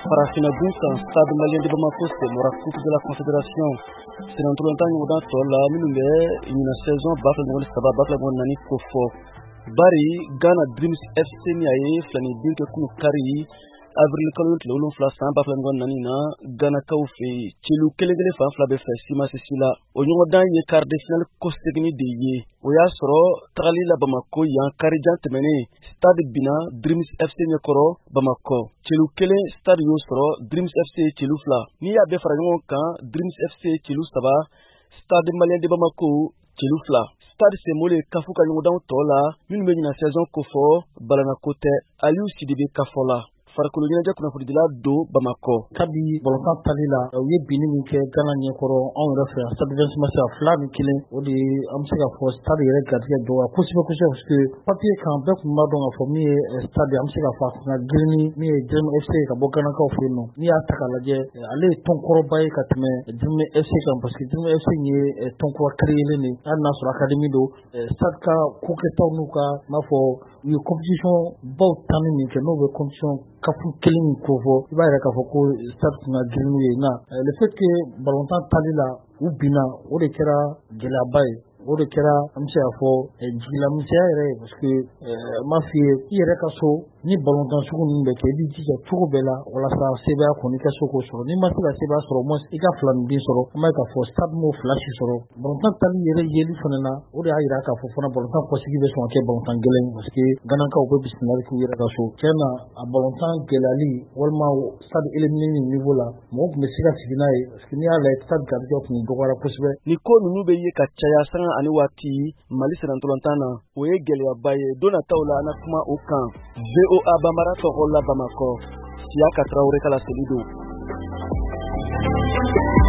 Farafina Bunkan, stade malien de Bamako, c'est la coupe de la Confédération. C'est dans tout le temps nous dans la une saison battre le sabbat battre le nani kofo. Bari Ghana Dreams FC niaye flani binke kunu kari avril kalon lolon flasan battre le nani na Ghana kaufe chilu kelegele fa flabe fa sima sisila onyo dan ye quart de finale kostegni de ye oya soro trali la Bamako yan karijan temene stade bina Dreams FC nyakoro Bamako chilu kele stade yo soro Dreams FC chilu fla ni ya be farango kan Dreams FC chilu saba stade malien de Bamako chilu fla stade semole kafuka nyudan tola min me na saison kofo balana kote Aliou Sidibé kafola farkolo ñe jakuna fu dila do Bamako kabi bolkan talila ye bini min ke Ghana ñe koro on refa stade Vincent Massa fla mi kile o de am se ga fo stade yere gadiya do ko sibe parce que papier kan be ko madon fo mi stade am se ga fa na gilni mi Dream FC ka bo Ghana ka fo no ni ataka la je ale ton koro bay ka tme Dream FC kan parce que Dream FC ni ton koro créer ni an national academy do stade ka ko ke taw nu ka ma fo yu competition bo tani ni ke no be competition kafu killing kovo iba ira ka foko start na grinu ye na le fait que ballontan talila ou bina o de kera gela bay o de kera amse afo jigila mse ire parce que mafie ire ka so ni ballontan suku ni be ke di tija tuko bela wala sa seba ko ni ka soko so ni ma sila seba so mo ika flan bi so ma ka fo start mo flash so ballontan tali ire yeli fonena o de ira ka fo fona ballontan ko sigi be so ke ballontan gelen parce que ganan ka o be bismillah ko ire ka so kena a ballontan gelali walma stade éliminé niveau là mo ko me siga sigina e parce que ni ala stade gardio ko ni dogara kusbe ni ko nunu be ye ka chaya san ani wati mali seran tolontana o ye gelya baye dona tawla na kuma o kan VOA Bambara to holla Bamako siya ka Traoré kala selido